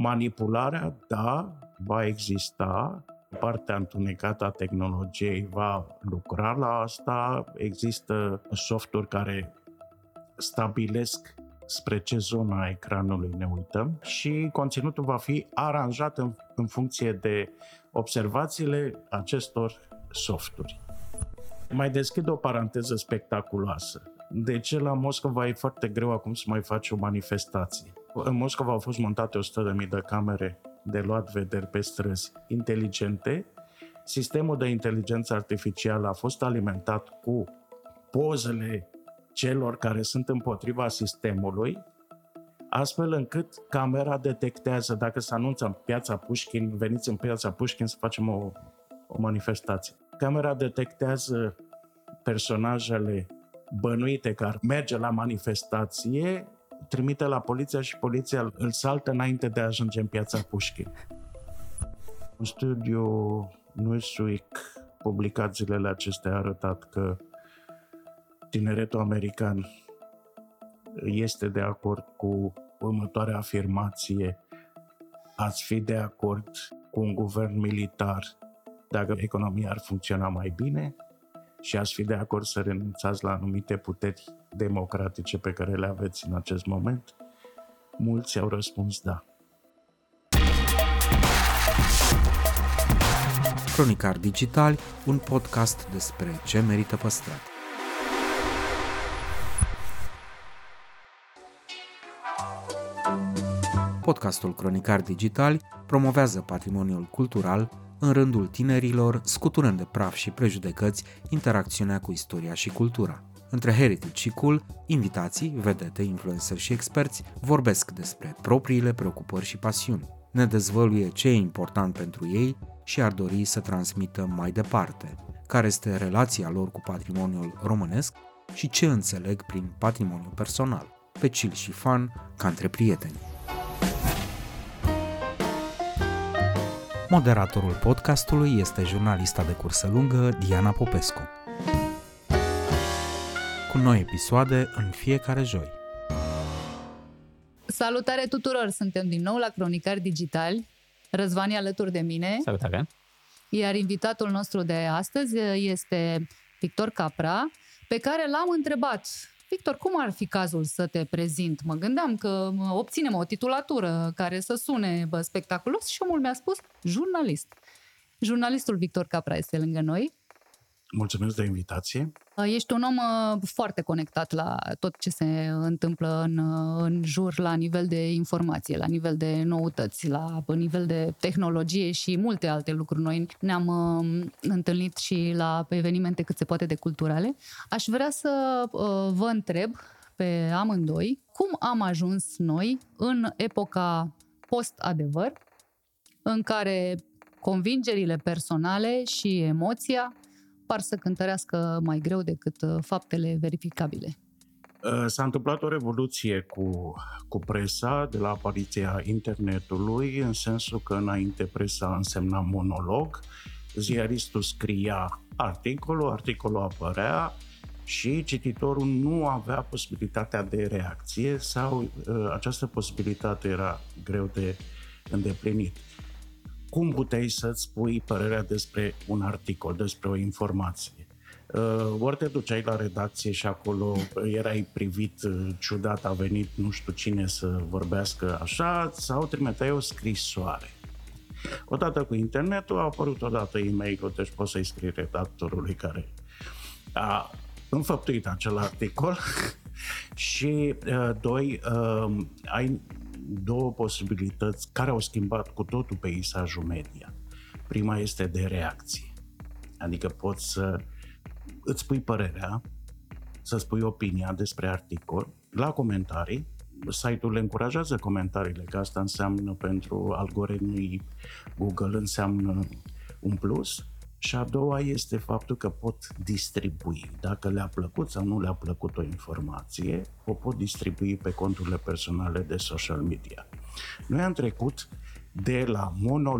Manipularea, da, va exista. Partea întunecată a tehnologiei va lucra la asta. Există softuri care stabilesc spre ce zona a ecranului ne uităm și conținutul va fi aranjat în funcție de observațiile acestor softuri. Mai deschid o paranteză spectaculoasă. De ce la Moscova e foarte greu acum să mai faci o manifestație? În Moscova au fost montate 100.000 de camere de luat vederi pe străzi inteligente. Sistemul de inteligență artificială a fost alimentat cu pozele celor care sunt împotriva sistemului, astfel încât camera detectează, dacă se anunță în piața Pușkin, veniți în piața Pușkin să facem o manifestație. Camera detectează personajele bănuite care merge la manifestație, trimite la poliția și poliția îl saltă înainte de a ajunge în piața Pușkin. Un studiu Newsweek publicat zilele acestea a arătat că tineretul american este de acord cu următoarea afirmație: ați fi de acord cu un guvern militar dacă economia ar funcționa mai bine și ați fi de acord să renunțați la anumite puteri democratice pe care le aveți în acest moment? Mulți au răspuns da. Cronicari Digitali, un podcast despre ce merită păstrat. Podcastul Cronicari Digitali promovează patrimoniul cultural în rândul tinerilor, scuturând de praf și prejudecăți interacțiunea cu istoria și cultura. Între heritage și cool, invitații, vedete, influenceri și experți vorbesc despre propriile preocupări și pasiuni. Ne dezvăluie ce e important pentru ei și ar dori să transmită mai departe, care este relația lor cu patrimoniul românesc și ce înțeleg prin patrimoniu personal, pe chill și fun, ca între prieteni. Moderatorul podcastului este jurnalista de cursă lungă Diana Popescu. Cu noi episoade în fiecare joi. Salutare tuturor! Suntem din nou la Cronicari Digitali. Răzvan e alături de mine. Salutare! Iar invitatul nostru de astăzi este Victor Capra, pe care l-am întrebat: Victor, cum ar fi cazul să te prezint? Mă gândeam că obținem o titulatură care să sune spectaculos și omul mi-a spus jurnalist. Jurnalistul Victor Capra este lângă noi. Mulțumesc de invitație. Ești un om foarte conectat la tot ce se întâmplă în jur la nivel de informație, la nivel de noutăți, la nivel de tehnologie și multe alte lucruri. Noi ne-am întâlnit și la evenimente cât se poate de culturale. Aș vrea să vă întreb pe amândoi cum am ajuns noi în epoca post-adevăr, în care convingerile personale și emoția par să cântărească mai greu decât faptele verificabile. S-a întâmplat o revoluție cu presa de la apariția internetului, în sensul că înainte presa însemna monolog, ziaristul scria articolul apărea și cititorul nu avea posibilitatea de reacție sau această posibilitate era greu de îndeplinit. Cum puteai să-ți spui părerea despre un articol, despre o informație? Ori te duceai la redacție și acolo erai privit ciudat, a venit nu știu cine să vorbească așa, sau trimiteai o scrisoare. Odată cu internetul a apărut odată e-mail-ul, deci poți să-i scrii redactorului care a înfăptuit acel articol și doi, ai două posibilități care au schimbat cu totul peisajul media. Prima este de reacție. Adică poți să îți pui părerea, să spui opinia despre articol la comentarii. Site-ul le încurajează comentariile, că asta înseamnă pentru algoritmii Google, înseamnă un plus. Și a doua este faptul că pot distribui. Dacă le-a plăcut sau nu le-a plăcut o informație, o pot distribui pe conturile personale de social media. Noi am trecut de la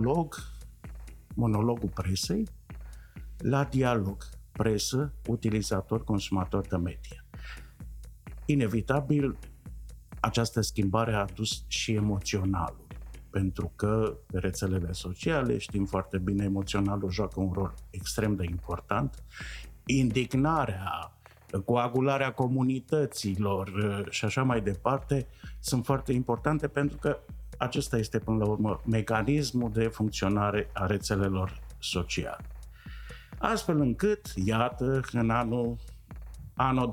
monologul presei, la dialog presă, utilizator, consumator de media. Inevitabil, această schimbare a adus și emoționalul. pentru că rețelele sociale, știm foarte bine, emoționalul joacă un rol extrem de important. Indignarea, coagularea comunităților și așa mai departe sunt foarte importante pentru că acesta este până la urmă mecanismul de funcționare a rețelelor sociale. Astfel încât, iată, în anul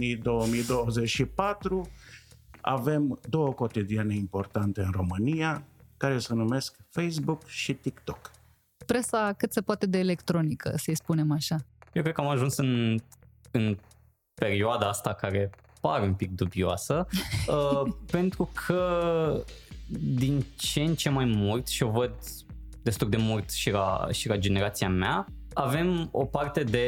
2024 avem 2 cotidiane importante în România care se numesc Facebook și TikTok. Presa cât se poate de electronică, să-i spunem așa. Eu cred că am ajuns în perioada asta care pare un pic dubioasă, pentru că din ce în ce mai mult, și o văd destul de mult și la generația mea, avem o parte de,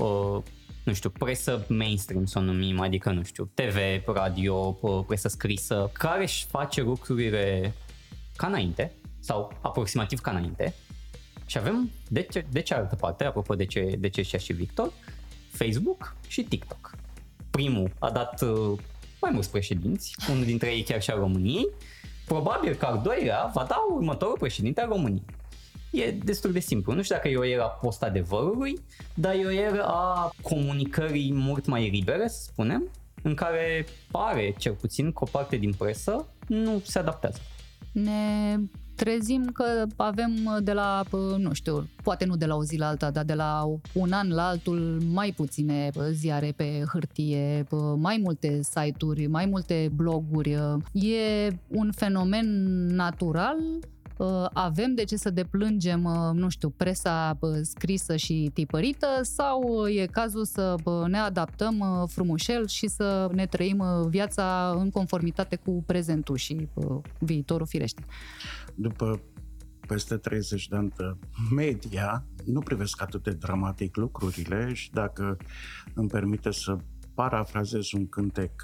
presă mainstream, să o numim, adică, TV, radio, presă scrisă, care își face lucrurile ca înainte, sau aproximativ ca înainte. Și avem, de cealaltă parte, apropo de ce zicea și Victor, Facebook și TikTok. Primul a dat mai mulți președinți, unul dintre ei chiar și al României. Probabil că al doilea va da următorul președinte al României. E destul de simplu. Nu știu dacă e o era post-adevărului, dar e o era a comunicării mult mai libere, să spunem, în care pare, cel puțin, că o parte din presă nu se adaptează. Ne trezim că avem de la, poate nu de la o zi la alta, dar de la un an la altul mai puține ziare pe hârtie, mai multe site-uri, mai multe bloguri. E un fenomen natural? Avem de ce să deplângem, presa scrisă și tipărită sau e cazul să ne adaptăm frumușel și să ne trăim viața în conformitate cu prezentul și viitorul, firește? După peste 30 de ani de media, nu privesc atât de dramatic lucrurile și dacă îmi permite să parafrazez un cântec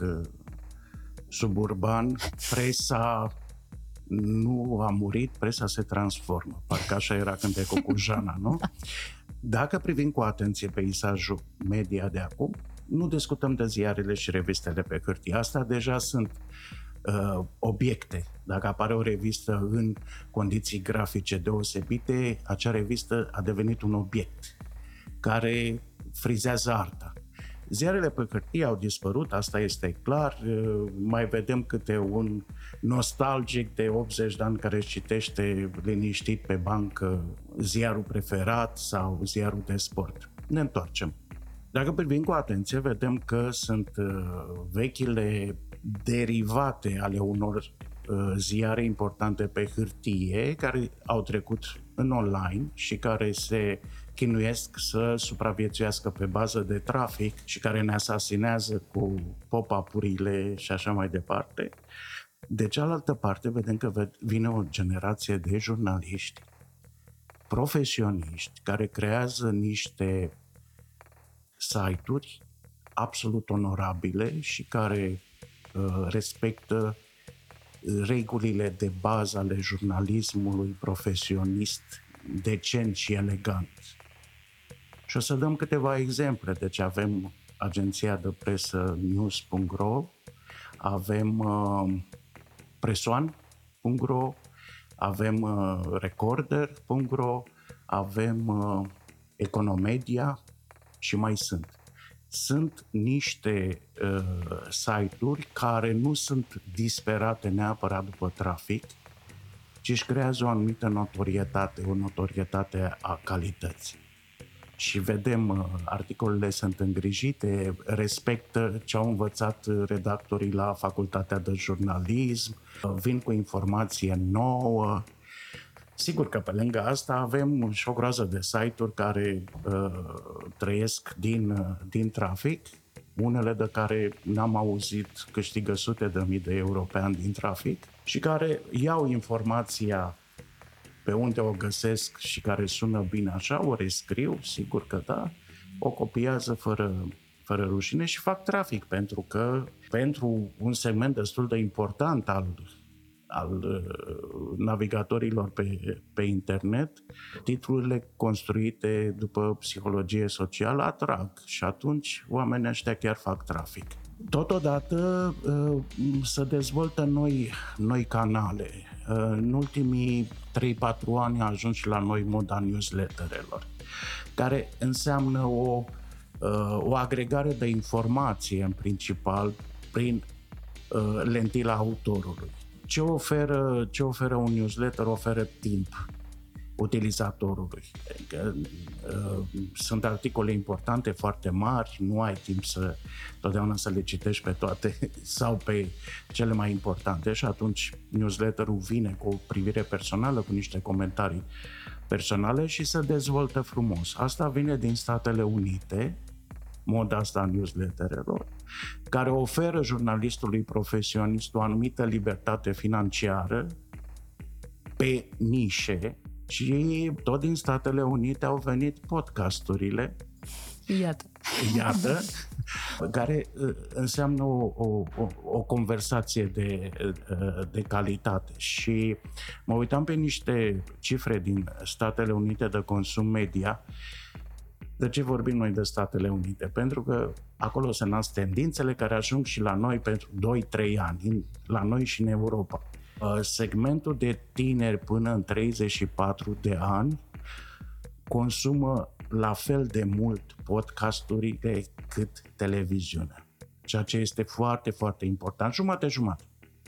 suburban, presa nu a murit, presa se transformă. Parcă așa era cântecul cu Jana, nu? Dacă privim cu atenție peisajul media de acum, nu discutăm de ziarele și revistele pe hârtie. Asta deja sunt obiecte. Dacă apare o revistă în condiții grafice deosebite, acea revistă a devenit un obiect care frizează arta. Ziarele pe hârtie au dispărut, asta este clar. Mai vedem câte un nostalgic de 80 de ani care își citește liniștit pe bancă ziarul preferat sau ziarul de sport. Ne întoarcem. Dacă privim cu atenție, vedem că sunt vechile derivate ale unor ziare importante pe hârtie care au trecut în online și care se chinuiesc să supraviețuiască pe bază de trafic și care ne asasinează cu pop-up-urile și așa mai departe. De cealaltă parte, vedem că vine o generație de jurnaliști profesioniști care creează niște site-uri absolut onorabile și care respectă regulile de bază ale jurnalismului profesionist, decent și elegant. Și o să dăm câteva exemple. Deci avem agenția de presă news.ro, avem presoan.ro, avem recorder.ro, avem economedia și mai sunt. Sunt niște site-uri care nu sunt disperate neapărat după trafic, ci își creează o anumită notorietate, o notorietate a calității. Și vedem, articolele sunt îngrijite, respectă ce au învățat redactorii la facultatea de jurnalism, vin cu informație nouă. Sigur că pe lângă asta avem și o groază de site-uri care trăiesc din trafic, unele de care n-am auzit câștigă sute de mii de euro pe an din trafic și care iau informația pe unde o găsesc și care sună bine așa, o rescriu, sigur că da, o copiază fără rușine și fac trafic, pentru că pentru un segment destul de important al navigatorilor pe internet, titlurile construite după psihologie socială atrag și atunci oamenii ăștia chiar fac trafic. Totodată se dezvoltă noi canale. În ultimii 3-4 ani a ajuns și la noi moda newsletterelor, care înseamnă o agregare de informație în principal prin lentila autorului. Ce oferă un newsletter? Oferă timp utilizatorului. Sunt articole importante, foarte mari, nu ai timp totdeauna să le citești pe toate sau pe cele mai importante și atunci newsletterul vine cu o privire personală, cu niște comentarii personale și se dezvoltă frumos. Asta vine din Statele Unite, moda asta a newsletterelor, care oferă jurnalistului profesionist o anumită libertate financiară pe nișe. Și tot din Statele Unite au venit podcasturile. Iată, care înseamnă o conversație de calitate. Și mă uitam pe niște cifre din Statele Unite de consum media. De ce vorbim noi de Statele Unite? Pentru că acolo se nasc tendințele care ajung și la noi pentru 2-3 ani, la noi și în Europa. Segmentul de tineri până în 34 de ani consumă la fel de mult podcasturile cât televiziunea, ceea ce este foarte, foarte important, jumate-jumate.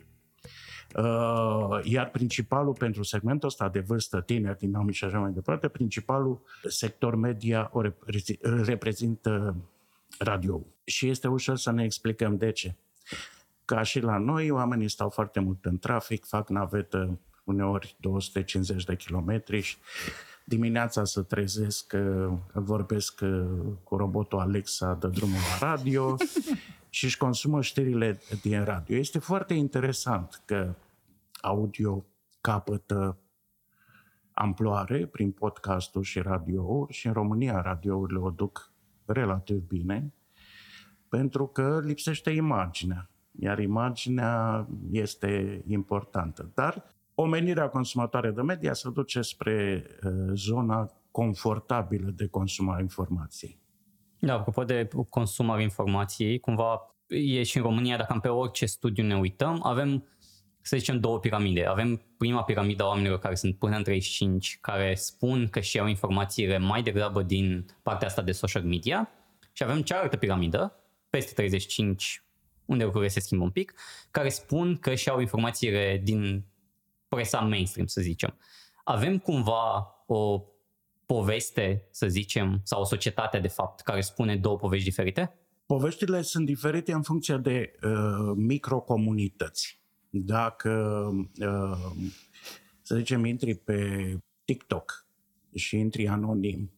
Iar principalul pentru segmentul ăsta de vârstă, tineri, dinamici și așa mai departe, principalul sector media o reprezintă radio. Și este ușor să ne explicăm de ce. Ca și la noi, oamenii stau foarte mult în trafic, fac navetă uneori 250 de kilometri și dimineața se trezesc, vorbesc cu robotul Alexa, dă drumul la radio și își consumă știrile din radio. Este foarte interesant că audio capătă amploare prin podcasturi și radiouri și în România radiourile o duc relativ bine pentru că lipsește imaginea. Iar imaginea este importantă. Dar omenirea consumatoare de media se duce spre zona confortabilă de consum a informației. Da, apropo de consumarea informației, cumva e și în România, dacă pe orice studiu ne uităm, avem, să zicem, două piramide. Avem prima piramidă a oamenilor care sunt până în 35, care spun că și-au informațiile mai degrabă din partea asta de social media, și avem cealaltă piramidă, peste 35, unde lucrurile se schimbă un pic, care spun că și-au informațiile din presa mainstream, să zicem. Avem cumva o poveste, să zicem, sau o societate, de fapt, care spune două povești diferite? Poveștile sunt diferite în funcție de microcomunități. Dacă, să zicem, intri pe TikTok și intri anonim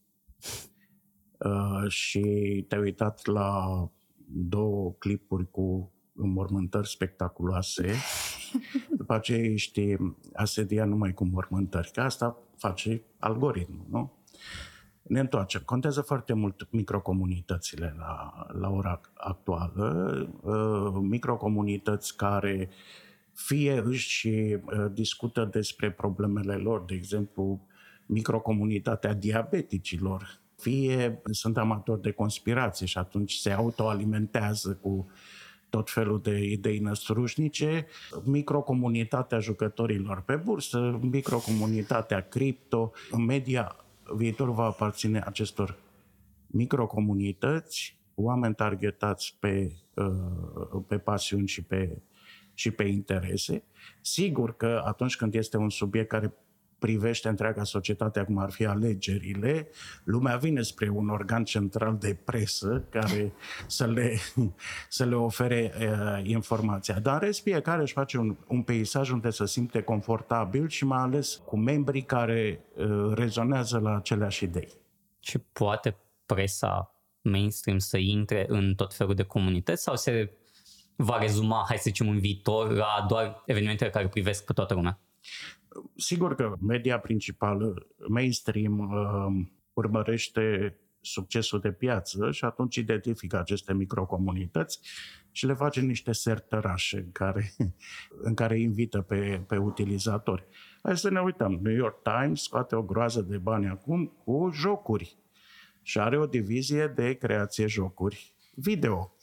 și te-ai uitat la 2 clipuri cu înmormântări spectaculoase, după aceea ești asediat numai cu înmormântări, că asta face algoritmul, nu? Ne întoarcem. Contează foarte mult microcomunitățile la ora actuală, microcomunități care fie își discută despre problemele lor, de exemplu, microcomunitatea diabeticilor, fie sunt amatori de conspirație și atunci se autoalimentează cu tot felul de idei năstrușnice, microcomunitatea jucătorilor pe bursă, microcomunitatea cripto. În media, viitorul va aparține acestor microcomunități, oameni targetați pe pasiuni și pe interese. Sigur că atunci când este un subiect care privește întreaga societate, cum ar fi alegerile, lumea vine spre un organ central de presă care să le ofere informația. Dar în rest, fiecare își face un peisaj unde se simte confortabil și mai ales cu membrii care rezonează la aceleași idei. Și poate presa mainstream să intre în tot felul de comunități sau se va rezuma, hai să zicem, în viitor la doar evenimentele care privesc pe toată lumea? Sigur că media principală, mainstream, urmărește succesul de piață și atunci identifică aceste microcomunități și le face niște sertărașe în care invită pe utilizatori. Hai să ne uităm. New York Times scoate o groază de bani acum cu jocuri și are o divizie de creație jocuri video.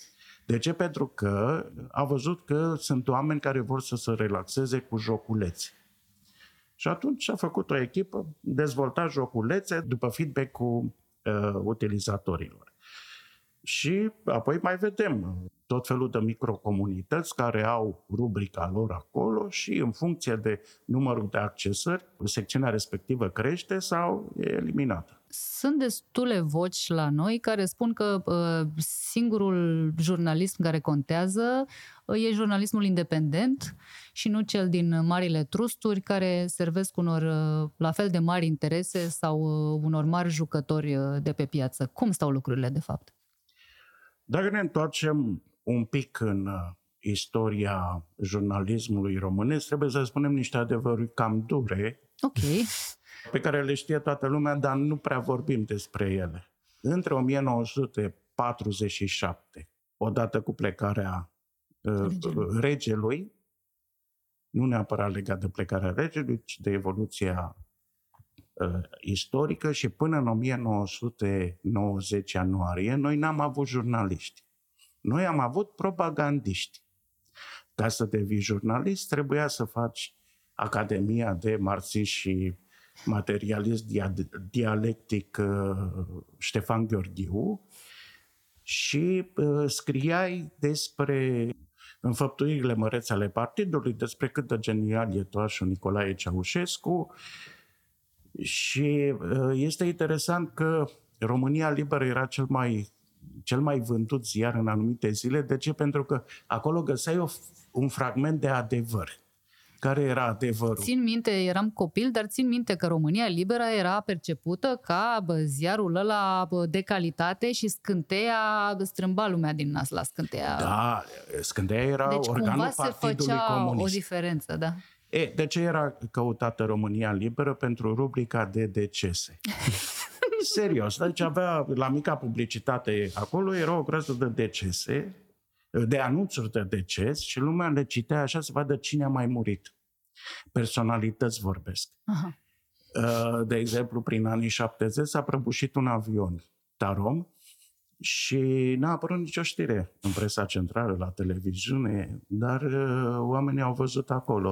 De ce? Pentru că a văzut că sunt oameni care vor să se relaxeze cu joculețe. Și atunci a făcut o echipă, dezvolta joculețe după feedback-ul utilizatorilor. Și apoi mai vedem tot felul de microcomunități care au rubrica lor acolo și în funcție de numărul de accesări, secțiunea respectivă crește sau e eliminată. Sunt destule voci la noi care spun că singurul jurnalism care contează e jurnalismul independent și nu cel din marile trusturi care servesc unor la fel de mari interese sau unor mari jucători de pe piață. Cum stau lucrurile de fapt? Dacă ne întoarcem un pic în istoria jurnalismului românesc, trebuie să spunem niște adevăruri cam dure, pe care le știe toată lumea, dar nu prea vorbim despre ele. Între 1947, odată cu plecarea regelui, nu neapărat legat de plecarea regelui, ci de evoluția istorică, și până în 1990 ianuarie, noi n-am avut jurnaliști. Noi am avut propagandiști. Ca să devii jurnalist, trebuia să faci Academia de Marxist și Materialist Dialectic Ștefan Gheorghiu și scriai despre înfăptuirile mărețe ale partidului, despre cât de genial e toașul Nicolae Ceaușescu. Și este interesant că România Liberă era cel mai vândut ziar în anumite zile. De ce? Pentru că acolo găseai un fragment de adevăr. Care era adevărul? Țin minte, eram copil, dar țin minte că România Liberă era percepută ca ziarul ăla de calitate și Scânteia strâmba lumea din nas la Scânteia. Da, Scânteia era deci organul Partidului Comunist. O diferență, da. De ce era căutată România Liberă? Pentru rubrica de decese. Serios, deci avea la mica publicitate acolo, era o groază de decese, de anunțuri de deces și lumea le citea așa să vadă cine a mai murit. Personalități vorbesc. Aha. De exemplu, prin anii 70 s-a prăbușit un avion Tarom și n-a apărut nicio știre în presa centrală, la televiziune, dar oamenii au văzut acolo.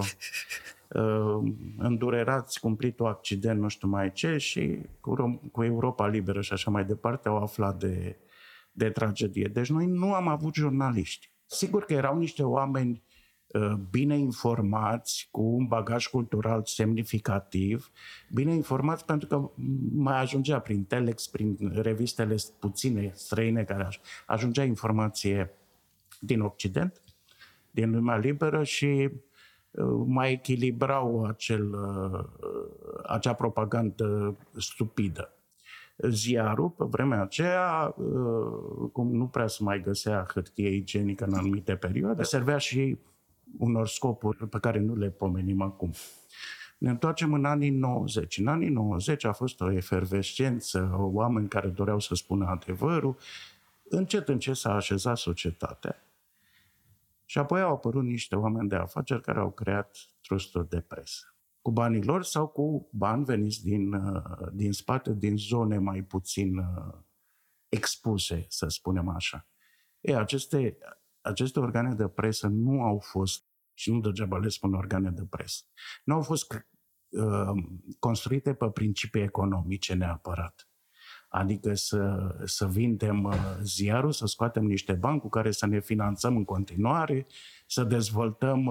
Îndurerați, cumplitul accident, nu știu mai ce, și cu Europa Liberă și așa mai departe au aflat de tragedie. Deci noi nu am avut jurnaliști. Sigur că erau niște oameni bine informați, cu un bagaj cultural semnificativ, bine informați pentru că mai ajungea prin telex, prin revistele puține străine care ajungea informație din Occident, din lumea liberă și mai echilibrau acea propagandă stupidă. Ziarul, pe vremea aceea, cum nu prea se mai găsea hârtie igienică în anumite perioade, servea și unor scopuri pe care nu le pomenim acum. Ne întoarcem în anii 90. În anii 90 a fost o efervescență, oameni care doreau să spună adevărul. Încet s-a așezat societatea. Și apoi au apărut niște oameni de afaceri care au creat trusturi de presă. Cu banii lor sau cu bani veniți din spate, din zone mai puțin expuse, să spunem așa. Aceste organe de presă nu au fost, și nu degeaba le spun organe de presă, nu au fost construite pe principii economice neapărat. Adică să vindem ziarul, să scoatem niște bani cu care să ne finanțăm în continuare, să dezvoltăm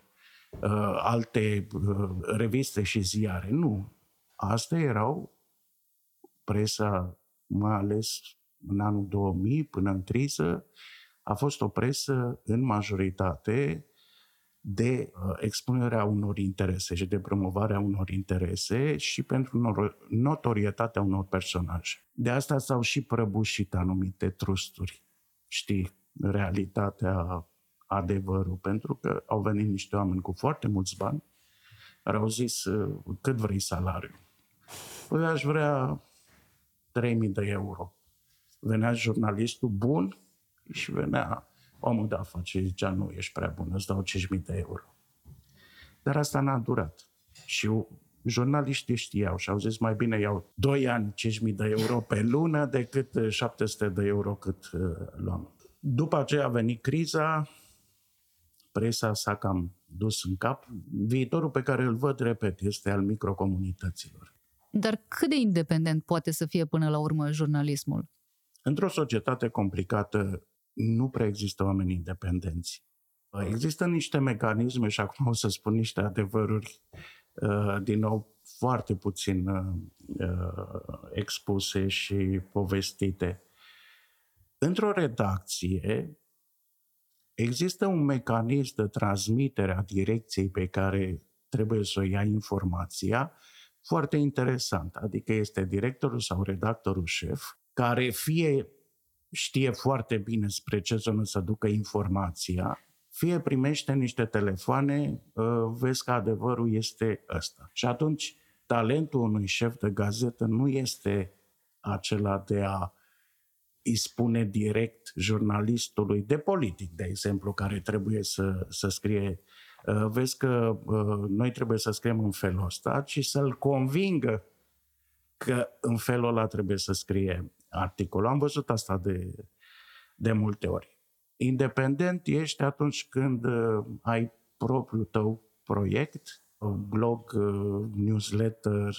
alte reviste și ziare. Nu. Astea erau presa, mai ales în anul 2000, până în criză, a fost o presă în majoritate de expunerea unor interese și de promovarea unor interese și pentru notorietatea unor personaje. De asta s-au și prăbușit anumite trusturi. Știi, realitatea, adevărul, pentru că au venit niște oameni cu foarte mulți bani, care au zis, cât vrei salariu? Păi aș vrea 3.000 de euro. Venea jurnalistul bun și venea omul de afaceri, zicea, nu, ești prea bun, îți dau 5.000 de euro. Dar asta n-a durat. Și jurnaliștii știau și au zis, mai bine iau 2 ani 5.000 de euro pe lună decât 700 de euro cât luam. După aceea a venit criza, presa s-a cam dus în cap. Viitorul pe care îl văd, repet, este al microcomunităților. Dar cât de independent poate să fie până la urmă jurnalismul? Într-o societate complicată nu prea există oameni independenți. Există niște mecanisme și acum o să spun niște adevăruri, din nou, foarte puțin expuse și povestite. Într-o redacție există un mecanism de transmitere a direcției pe care trebuie să o ia informația foarte interesant. Adică este directorul sau redactorul șef care fie știe foarte bine spre ce zonă să ducă informația, fie primește niște telefoane, vezi că adevărul este ăsta. Și atunci talentul unui șef de gazetă nu este acela de a îi spune direct jurnalistului de politic, de exemplu, care trebuie să scrie, vezi că noi trebuie să scriem în felul ăsta, ci să-l convingă că în felul ăla trebuie să scrie articolul. Am văzut asta de multe ori. Independent ești atunci când ai propriul tău proiect, blog, newsletter,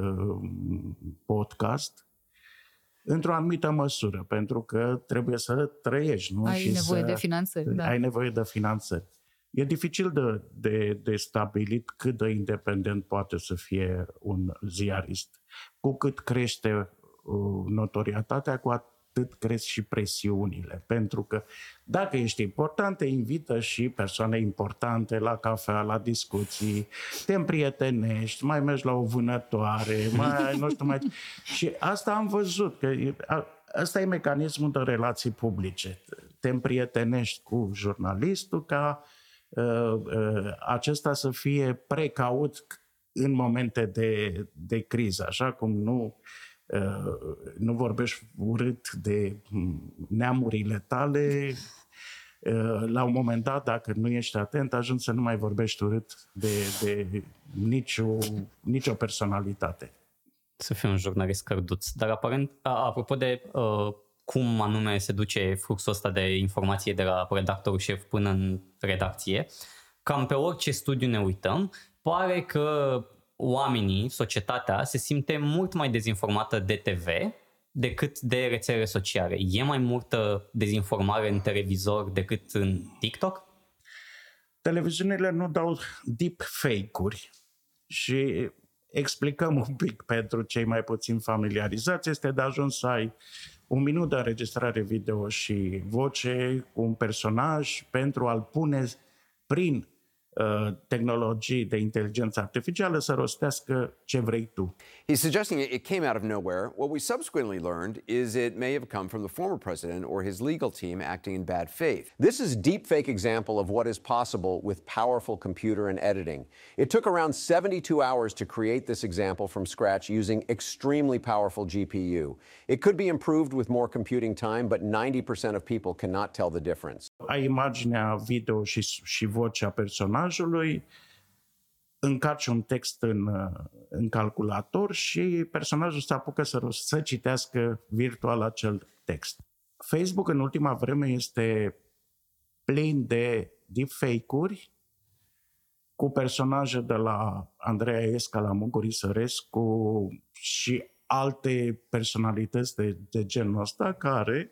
podcast, într-o anumită măsură, pentru că trebuie să trăiești, nu? Ai nevoie de finanțări. Da. Ai nevoie de finanțări. E dificil de stabilit cât de independent poate să fie un ziarist. Cu cât crește notorietatea, cu atât cresc și presiunile. Pentru că dacă ești important, te invită și persoane importante la cafea, la discuții, te împrietenești, mai mergi la o vânătoare, Și asta am văzut, că asta e mecanismul de relații publice. Te împrietenești cu jurnalistul ca acesta să fie precaut în momente de criză, așa cum nu vorbești urât de neamurile tale, la un moment dat, dacă nu ești atent, ajungi să nu mai vorbești urât de nicio personalitate. Să fii un jurnalist cărduț. Dar aparent, apropo de cum anume se duce fluxul ăsta de informație de la redactorul șef până în redacție, cam pe orice studiu ne uităm, pare că oamenii, societatea, se simte mult mai dezinformată de TV decât de rețele sociale. E mai multă dezinformare în televizor decât în TikTok? Televiziunile nu dau deepfake-uri și explicăm un pic pentru cei mai puțin familiarizați. Este de ajuns să ai 1 minut de înregistrare video și voce cu un personaj pentru a-l pune prin tehnologii de inteligență artificială să rostească ce vrei tu. He's suggesting it came out of nowhere. What we subsequently learned is it may have come from the former president or his legal team acting in bad faith. This is a deepfake example of what is possible with powerful computer and editing. It took around 72 hours to create this example from scratch using extremely powerful GPU. It could be improved with more computing time, but 90% of people cannot tell the difference. Ai imaginea, video și vocea personajului, încarci un text în calculator și personajul se apucă să citească virtual acel text. Facebook în ultima vreme este plin de deepfake-uri cu personaje de la Andreea Esca la Muguri Sărescu și alte personalități de genul ăsta care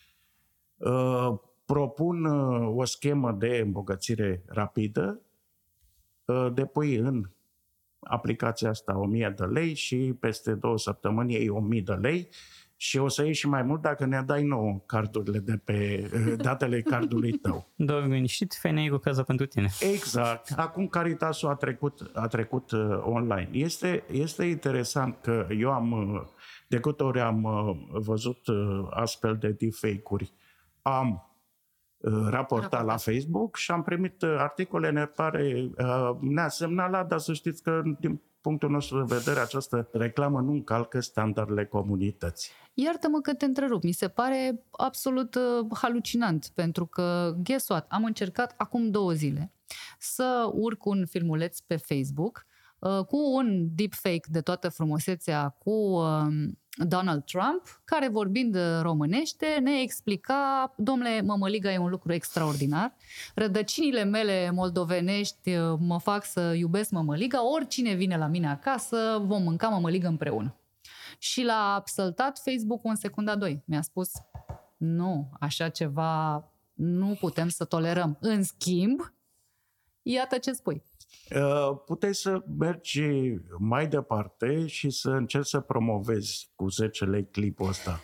propun o schemă de îmbogățire rapidă, depui în aplicația asta 1000 de lei și peste 2 săptămâni iei 1000 de lei și o să iei și mai mult dacă ne dai nouă cardurile de pe datele cardului tău. Doar liniștit, FNI lucrează pentru tine. Exact. Acum Caritasul a trecut online. Este interesant că eu de câte ori am văzut astfel de deepfake-uri, am raportat la Facebook și am primit articole, ne-a semnalat, dar să știți că din punctul nostru de vedere această reclamă nu încalcă standardele comunității. Iartă-mă că te întrerup, mi se pare absolut halucinant, pentru că, guess what, am încercat acum 2 zile să urc un filmuleț pe Facebook cu un deepfake de toată frumusețea cu Donald Trump, care vorbind românește ne explica: domnule, mămăliga e un lucru extraordinar, rădăcinile mele moldovenești mă fac să iubesc mămăliga, oricine vine la mine acasă vom mânca mămăligă împreună. Și l-a săltat Facebook-ul în secunda 2. Mi-a spus: nu, așa ceva nu putem să tolerăm. În schimb, iată ce spui. Puteai să mergi mai departe și să încerci să promovezi cu 10 lei clipul ăsta.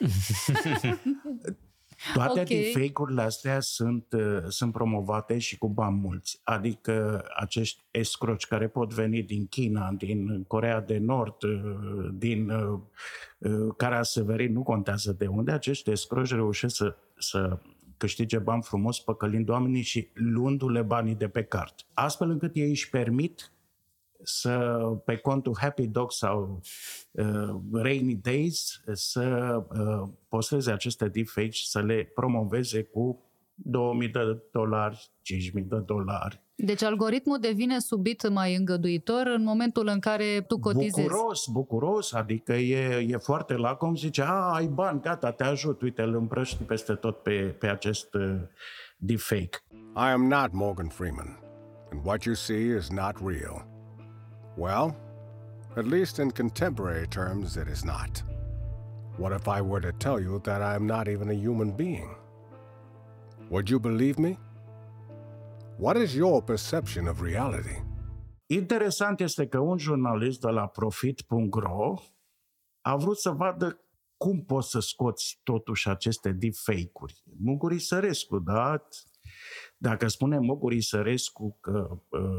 Toate deepfake-urile astea sunt promovate și cu bani mulți. Adică acești escroci care pot veni din China, din Coreea de Nord, din Cara Severin, nu contează de unde, acești escroci reușesc să câștige bani frumos păcălind oamenii și luându-le banii de pe card. Astfel încât ei își permit să, pe contul Happy Dog sau Rainy Days, să posteze aceste deepfakes și să le promoveze cu $2.000, $5.000. Deci algoritmul devine subit mai îngăduitor în momentul în care tu cotizezi. Bucuros, adică e foarte lacom, zice: ai bani, gata, te ajut, uite, îl împrăști peste tot pe acest deepfake. I am not Morgan Freeman, and what you see is not real. Well, at least in contemporary terms it is not. What if I were to tell you that I am not even a human being? Would you believe me? What is your perception of reality? Interesant este că un jurnalist de la profit.ro a vrut să vadă cum poți să scoți totuși aceste deepfake-uri. Mucuri Sărescu, da? Dacă spune Mucuri Sărescu că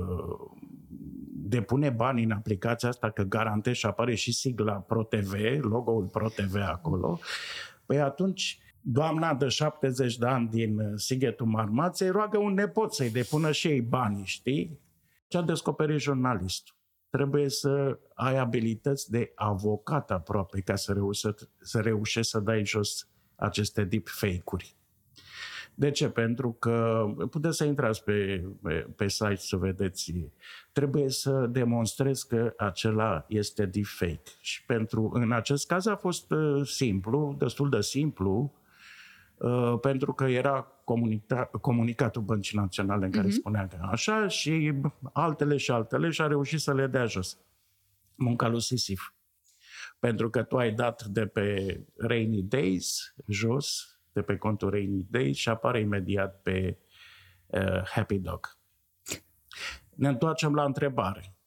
depune bani în aplicația asta, că garantez, și apare și sigla ProTV, logo-ul ProTV acolo, păi atunci doamna de 70 de ani din Sighetul Marmației roagă un nepot să-i depună și ei banii, știi? Ce a descoperit jurnalistul? Trebuie să ai abilități de avocat aproape ca să reușești să dai jos aceste deepfake-uri. De ce? Pentru că puteți să intrați pe site să vedeți. Trebuie să demonstrezi că acela este deepfake. Și în acest caz a fost simplu, destul de simplu, pentru că era comunicatul Băncii Naționale în care spunea că așa și altele și a reușit să le dea jos. Munca lui Sisif. Pentru că tu ai dat de pe Rainy Days jos, de pe contul Rainy Days și apare imediat pe Happy Dog. Ne întoarcem la întrebare.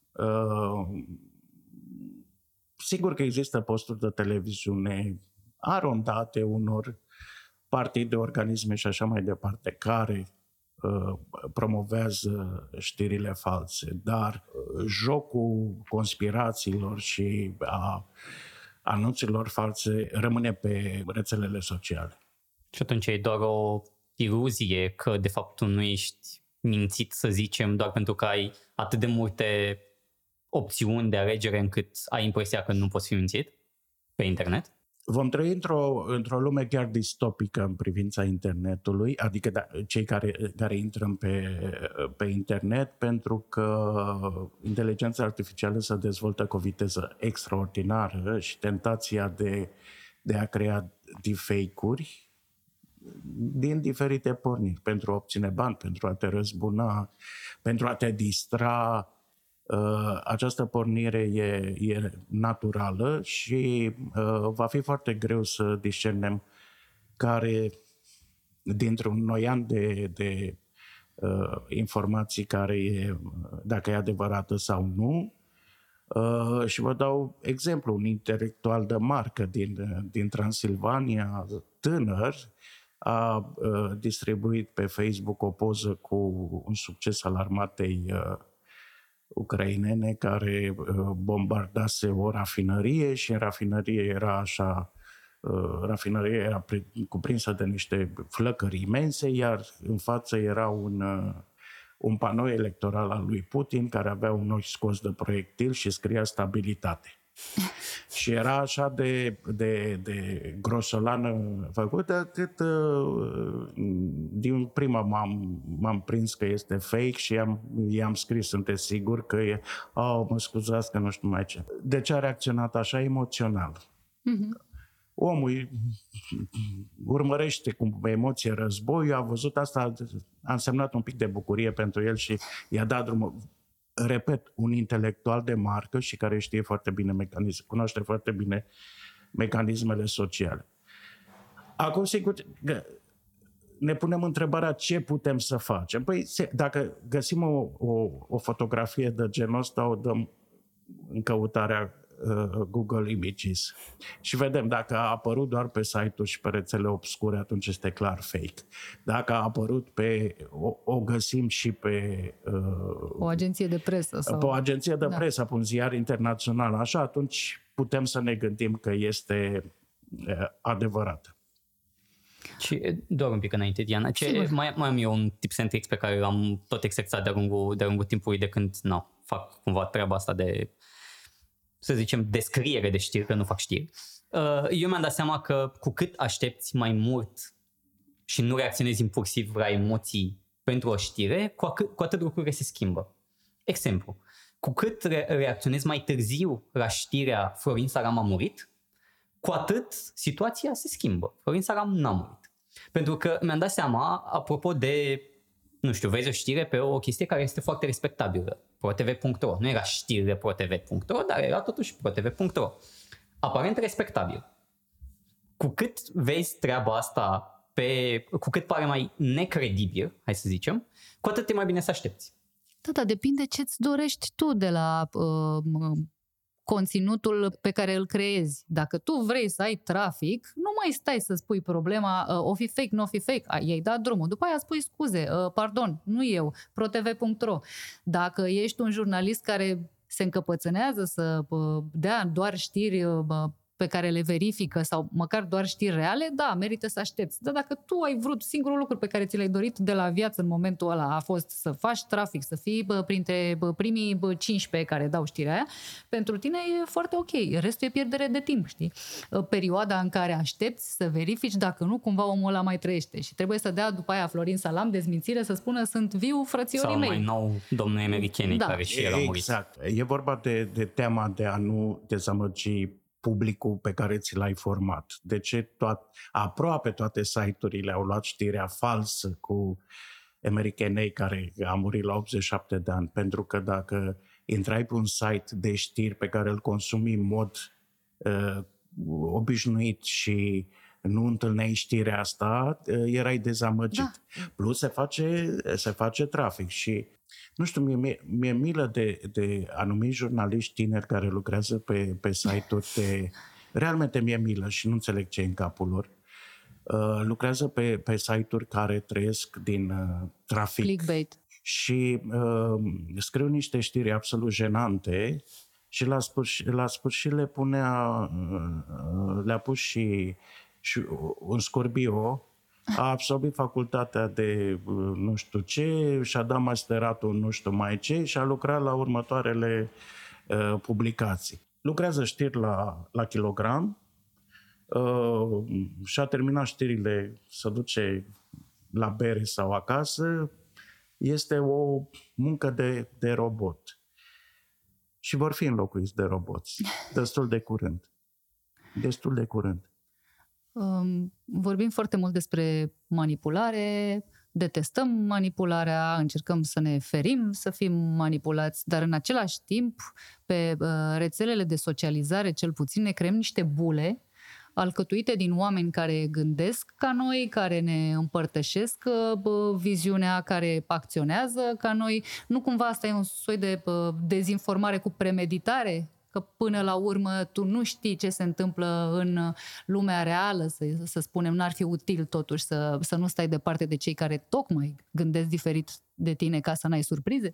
Sigur că există posturi de televiziune arondate unor partide, organisme și așa mai departe, care promovează știrile false, dar jocul conspirațiilor și a anunțurilor false rămâne pe rețelele sociale. Și atunci e doar o iluzie că de fapt tu nu ești mințit, să zicem, doar pentru că ai atât de multe opțiuni de alegere încât ai impresia că nu poți fi mințit pe internet? Vom trăi într-o lume chiar distopică în privința internetului, adică cei care intră pe internet, pentru că inteligența artificială se dezvoltă cu o viteză extraordinară și tentația de a crea deepfake-uri din diferite porniri, pentru a obține bani, pentru a te răzbuna, pentru a te distra. Această pornire e naturală și va fi foarte greu să discernem care dintr-un noian de informații dacă e adevărată sau nu. Și vă dau exemplu, un intelectual de marcă din Transilvania, tânăr, a distribuit pe Facebook o poză cu un succes al armatei ucrainene care bombardase o rafinărie și în rafinărie era rafinăria era cuprinsă de niște flăcări imense, iar în față era un panou electoral al lui Putin care avea un ochi scos de proiectil și scria stabilitate. Și era așa de grosolană făcută, cât din prima m-am prins că este fake și i-am scris, sunteți sigur că e, mă scuzați că nu știu mai ce. De ce a reacționat așa? Emoțional. Omul urmărește cu emoție războiul, a văzut asta, a însemnat un pic de bucurie pentru el și i-a dat drumul. Repet, un intelectual de marcă și care știe foarte bine cunoaște foarte bine mecanismele sociale. Acum, sigur, ne punem întrebarea ce putem să facem. Păi, dacă găsim o fotografie de genul ăsta, o dăm în căutarea Google Images și vedem dacă a apărut doar pe site-uri și pe rețele obscure, atunci este clar fake. Dacă a apărut o găsim și pe o agenție de presă sau... pe o agenție de presă, pe un ziar internațional, așa, atunci putem să ne gândim că este adevărat. Și doar un pic înainte, Diana, mai am eu un tips and tricks pe care l-am tot exercitat de-a lungul timpului de când fac cumva treaba asta de, să zicem, descriere de știri, că nu fac știri. Eu mi-am dat seama că cu cât aștepți mai mult și nu reacționezi impulsiv la emoții pentru o știre, cu atât lucrurile se schimbă. Exemplu, cu cât reacționezi mai târziu la știrea Florin Saram a murit, cu atât situația se schimbă. Florin Saram n-a murit. Pentru că mi-am dat seama, apropo de, nu știu, vezi o știre pe o chestie care este foarte respectabilă. ProTV.ro. Nu era știrile ProTV.ro, dar era totuși ProTV.ro. Aparent respectabil. Cu cât vezi treaba asta, cu cât pare mai necredibil, hai să zicem, cu atât e mai bine să aștepți. Da, depinde ce-ți dorești tu de la conținutul pe care îl creezi. Dacă tu vrei să ai trafic, nu mai stai să spui problema, o fi fake, nu o fi fake, i-ai dat drumul. După aia spui scuze, pardon, nu eu, ProTV.ro. Dacă ești un jurnalist care se încăpățânează să dea doar știri pe care le verifică sau măcar doar știri reale, da, merită să aștepți. Dar dacă tu ai vrut, singurul lucru pe care ți l-ai dorit de la viață în momentul ăla a fost să faci trafic, să fii printre primii 15 care dau știrea aia, pentru tine e foarte ok. Restul e pierdere de timp, știi? Perioada în care aștepți să verifici dacă nu cumva omul ăla mai trăiește și trebuie să dea după aia Florin Salam dezmințire să spună sunt viu frățiorii mei. Sau mai nou domnul Emerichenei care și el a murit. Exact. E vorba de teama de a nu dezamăgi publicul pe care ți l-ai format. De ce aproape toate site-urile au luat știrea falsă cu Emerichenei care a murit la 87 de ani? Pentru că dacă intrai pe un site de știri pe care îl consumi în mod obișnuit și nu întâlneai știrea asta, erai dezamăgit. Da. Plus se face trafic și nu știu, mi-e milă de anumiți jurnaliști tineri care lucrează pe site-uri realmente mi-e milă și nu înțeleg ce e în capul lor. Lucrează pe site-uri care trăiesc din trafic. Clickbait. Și scriu niște știri absolut jenante și la sfârșit le-a pus și un scorbio. A absolvit facultatea de nu știu ce, și-a dat masteratul nu știu mai ce și a lucrat la următoarele publicații. Lucrează știri la kilogram, și-a terminat știrile, se duce la bere sau acasă, este o muncă de robot. Și vor fi înlocuiți de roboți, destul de curând. Destul de curând. Vorbim foarte mult despre manipulare, detestăm manipularea, încercăm să ne ferim să fim manipulați, dar în același timp, pe rețelele de socializare, cel puțin, ne creăm niște bule alcătuite din oameni care gândesc ca noi, care ne împărtășesc viziunea, care acționează ca noi. Nu cumva asta e un soi de dezinformare cu premeditare? Că până la urmă tu nu știi ce se întâmplă în lumea reală, să spunem, n-ar fi util totuși să nu stai departe de cei care tocmai gândesc diferit de tine ca să n-ai surprize?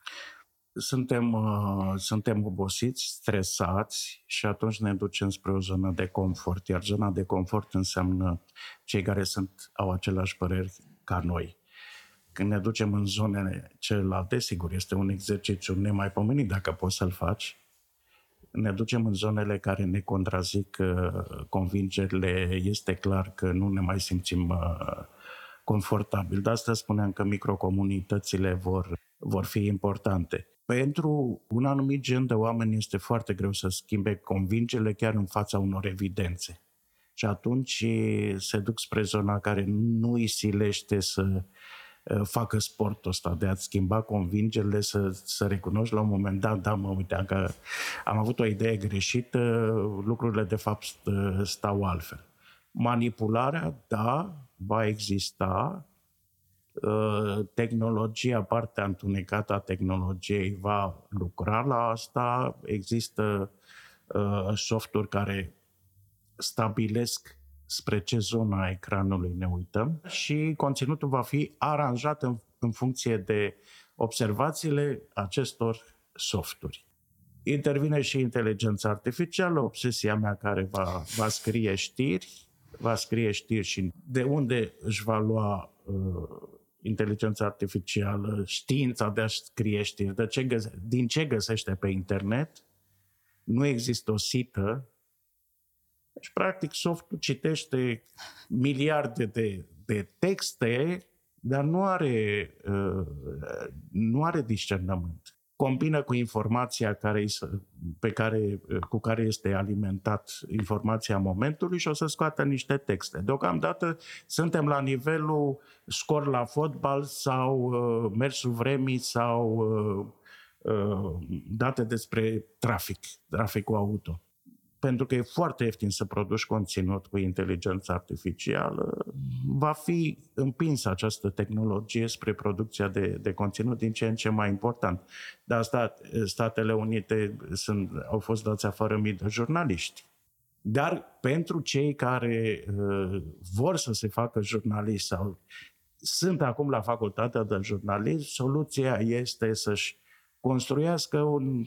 Suntem obosiți, stresați și atunci ne ducem spre o zonă de confort, iar zona de confort înseamnă cei care au aceleași păreri ca noi. Când ne ducem în zonele celelalte, sigur, este un exercițiu nemaipomenit dacă poți să-l faci. ne ducem în zonele care ne contrazic convingerile, este clar că nu ne mai simțim confortabil. De asta spuneam că microcomunitățile vor fi importante. Pentru un anumit gen de oameni este foarte greu să schimbe convingerile chiar în fața unor evidențe. Și atunci se duc spre zona care nu îi silește să facă sportul ăsta de a-ți schimba convingerile, să recunoști la un moment dat, da, uite, că am avut o idee greșită, lucrurile de fapt stau altfel. Manipularea, da, va exista, tehnologia, partea întunecată a tehnologiei va lucra la asta, există softuri care stabilesc spre ce zona a ecranului ne uităm și conținutul va fi aranjat în funcție de observațiile acestor softuri. Intervine și inteligența artificială, obsesia mea care va scrie știri și de unde își va lua inteligența artificială știința de a scrie știri, din ce găsește pe internet. Nu există o sită. Deci, practic, softul citește miliarde de texte, dar nu are discernământ. Combină cu informația cu care este alimentat informația momentului și o să scoată niște texte. Deocamdată suntem la nivelul scor la fotbal sau mersul vremii sau date despre traficul auto. Pentru că e foarte ieftin să produci conținut cu inteligență artificială, va fi împinsă această tehnologie spre producția de conținut din ce în ce mai important. De asta Statele Unite au fost dați afară mii de jurnaliști. Dar pentru cei care vor să se facă jurnaliști sau sunt acum la facultatea de jurnalism, soluția este să-și construiască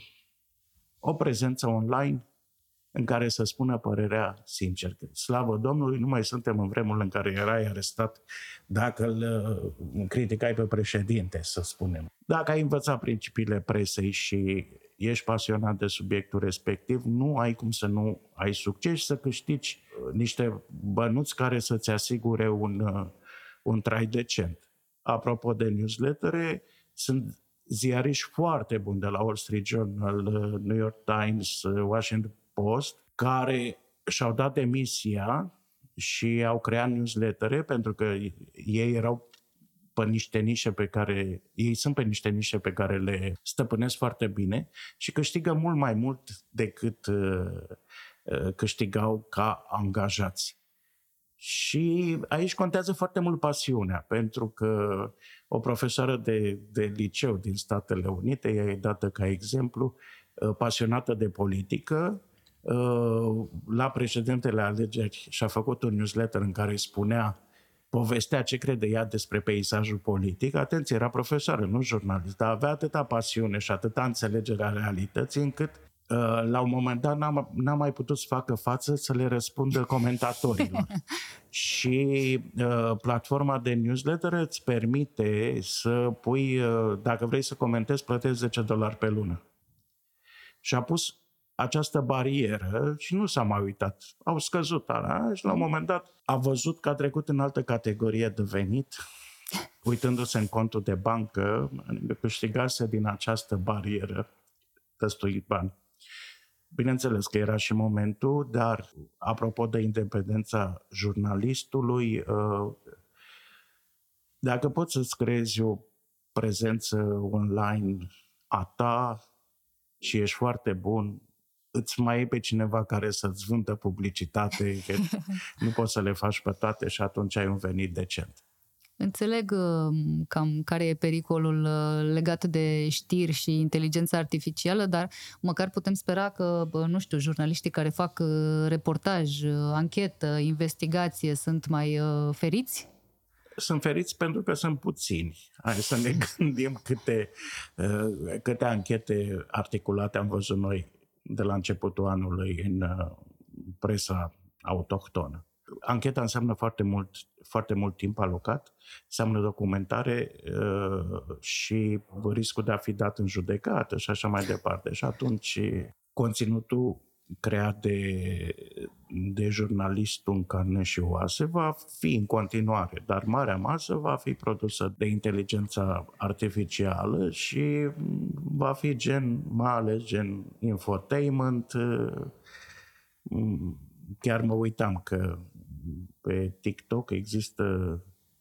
o prezență online în care să spună părerea sincer. Slavă Domnului, nu mai suntem în vremurile în care erai arestat dacă îl criticai pe președinte, să spunem. Dacă ai învățat principiile presei și ești pasionat de subiectul respectiv, nu ai cum să nu ai succes și să câștigi niște bănuți care să-ți asigure un trai decent. Apropo de newslettere, sunt ziariști foarte buni de la Wall Street Journal, New York Times, Washington Post, care și-au dat demisia și au creat newslettere pentru că ei erau pe niște nișe sunt pe niște nișe pe care le stăpânesc foarte bine și câștigă mult mai mult decât câștigau ca angajați. Și aici contează foarte mult pasiunea, pentru că o profesoară de liceu din Statele Unite, ea e dată ca exemplu, pasionată de politică, la precedentele alegeri și-a făcut un newsletter în care povestea ce crede ea despre peisajul politic. Atenție, era profesoară, nu jurnalist, dar avea atâta pasiune și atâta înțelegere a realității încât la un moment dat n-a mai putut să facă față să le răspundă comentatorilor. Și platforma de newsletter îți permite să pui, dacă vrei să comentezi, plătești $10 pe lună. Și a pus această barieră și nu s-a mai uitat. Au scăzut alea și la un moment dat a văzut că a trecut în altă categorie de venit, uitându-se în contul de bancă, câștigase din această barieră destui bani. Bineînțeles că era și momentul, dar apropo de independența jurnalistului, dacă poți să-ți creezi o prezență online a ta și ești foarte bun, îți mai e pe cineva care să-ți vândă publicitate, că nu poți să le faci pe toate și atunci ai un venit decent. Înțeleg cam care e pericolul legat de știri și inteligența artificială, dar măcar putem spera că, nu știu, jurnaliștii care fac reportaj, anchetă, investigație sunt mai feriți? Sunt feriți pentru că sunt puțini. Hai să ne gândim câte anchete articulate am văzut noi de la începutul anului în presa autohtonă. Ancheta înseamnă foarte mult timp alocat, înseamnă documentare și riscul de a fi dat în judecată și așa mai departe. Și atunci conținutul creat de jurnalistul în carne și oase va fi în continuare, dar marea masă va fi produsă de inteligența artificială și va fi mai ales gen infotainment. Chiar mă uitam că pe TikTok există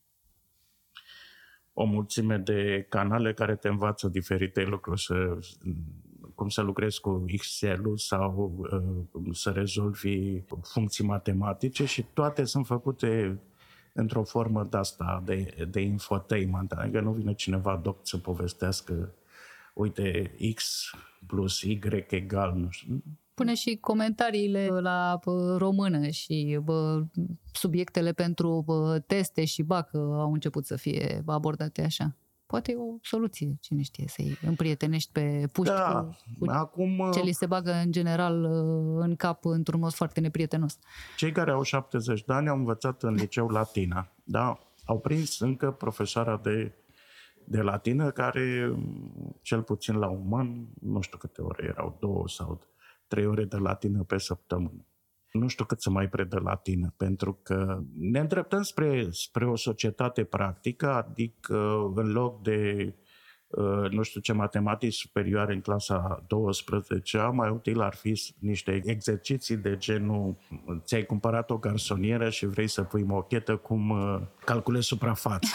o mulțime de canale care te învață diferite lucruri, cum să lucrezi cu Excel-ul sau să rezolvi funcții matematice și toate sunt făcute într-o formă de-asta, de infotainment. Adică nu vine cineva doc să povestească uite, X plus Y egal, nu știu. Pune și comentariile la română și subiectele pentru teste și bac au început să fie abordate așa. Poate e o soluție, cine știe, să-i împrietenești pe puști cu acum, ce li se bagă în general în cap într-un mod foarte neprietenos. Cei care au 70 de ani au învățat în liceu latina, da? Au prins încă profesoara de latină care, cel puțin la un an, nu știu câte ore erau, 2 sau 3 ore de latină pe săptămână. Nu știu cât să mai predă latină, pentru că ne îndreptăm spre o societate practică, adică în loc de, nu știu ce, matematici superioare în clasa 12-a, mai util ar fi niște exerciții de genul ți-ai cumpărat o garsonieră și vrei să pui mochetă, cum calculezi suprafața.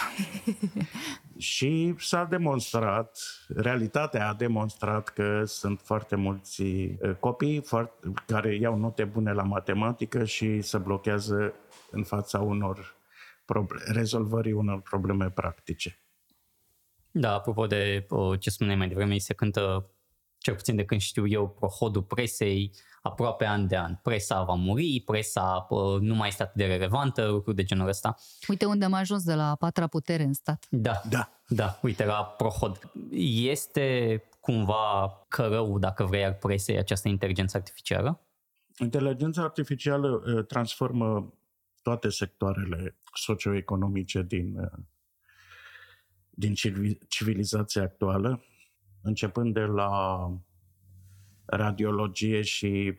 Și s-a demonstrat, realitatea a demonstrat că sunt foarte mulți copii care iau note bune la matematică și se blochează în fața rezolvării unor probleme practice. Da, apropo de ce spuneai mai devreme, se cântă, cel puțin de când știu eu, prohodul presei aproape an de an. Presa va muri, presa nu mai este atât de relevantă, lucruri de genul ăsta. Uite unde am ajuns de la a 4-a putere în stat. Da, uite, la prohod. Este cumva cărău, dacă vrei, al presei această inteligență artificială? Inteligența artificială transformă toate sectoarele socioeconomice din civilizația actuală, începând de la radiologie și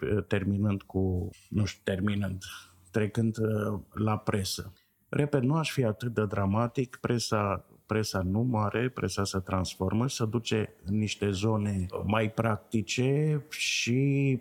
trecând la presă. Repet, nu aș fi atât de dramatic, presa nu moare, presa se transformă, se duce în niște zone mai practice și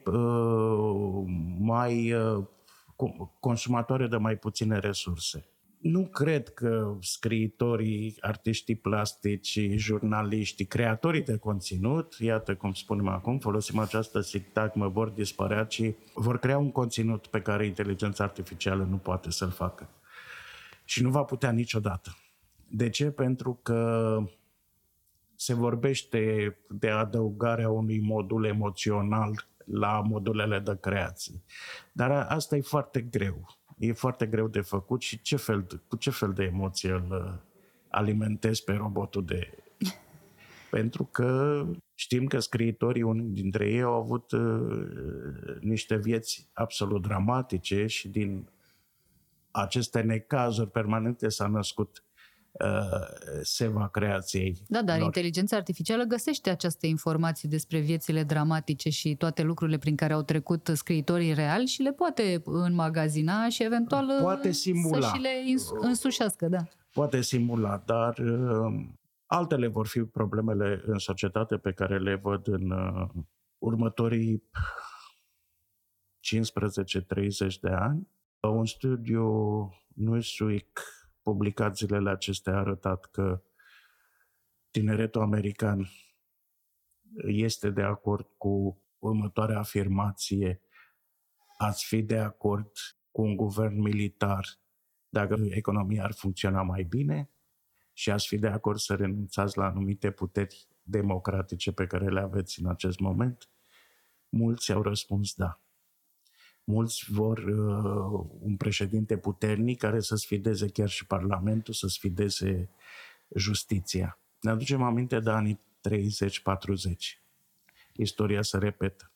mai consumatoare de mai puține resurse. Nu cred că scriitorii, artiștii plastici, jurnaliștii, creatorii de conținut, iată cum spunem acum, folosim această sintagmă, vor dispărea și vor crea un conținut pe care inteligența artificială nu poate să-l facă. Și nu va putea niciodată. De ce? Pentru că se vorbește de adăugarea unui modul emoțional la modulele de creație. Dar asta e foarte greu. E foarte greu de făcut și cu ce fel de emoție îl alimentezi pe robotul Pentru că știm că scriitorii, unii dintre ei, au avut niște vieți absolut dramatice și din aceste necazuri permanente s-a născut seva creației. Da, dar lor. Inteligența artificială găsește această informație despre viețile dramatice și toate lucrurile prin care au trecut scriitorii reali și le poate înmagazina și eventual poate simula. să și le însușească. Da. Poate simula, dar altele vor fi problemele în societate pe care le văd în următorii 15-30 de ani. Un studiu Newsweek publicat zilele acestea a arătat că tineretul american este de acord cu următoarea afirmație: ați fi de acord cu un guvern militar dacă economia ar funcționa mai bine și ați fi de acord să renunțați la anumite puteri democratice pe care le aveți în acest moment? Mulți au răspuns da. Mulți vor un președinte puternic care să sfideze chiar și Parlamentul, să sfideze justiția. Ne aducem aminte de anii 30-40. Istoria se repetă.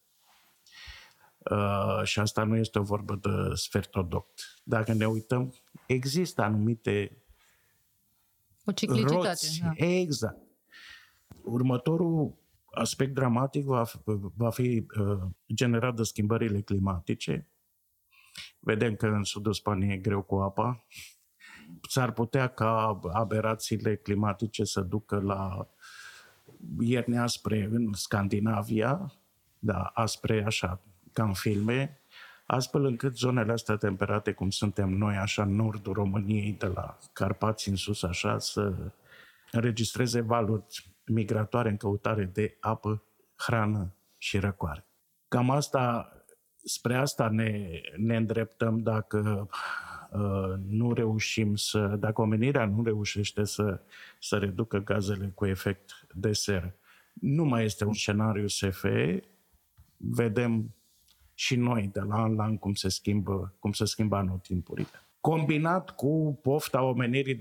Și asta nu este o vorbă de sfertodoct. Dacă ne uităm, există anumite o ciclicitate. roți. Da. Exact. Următorul aspect dramatic va fi generat de schimbările climatice. Vedem că în sudul Spaniei e greu cu apa. S-ar putea ca aberațiile climatice să ducă la ierni aspre în Scandinavia, da, aspre așa, ca în filme, astfel încât zonele astea temperate, cum suntem noi, așa, în nordul României, de la Carpați în sus, așa, să înregistreze valuri migratoare în căutare de apă, hrană și răcoare. Cam asta, spre asta ne îndreptăm dacă nu reușim dacă omenirea nu reușește să reducă gazele cu efect de seră. Nu mai este un scenariu SF, vedem și noi de la an la an cum se schimbă anotimpurile. Combinat cu pofta omenirii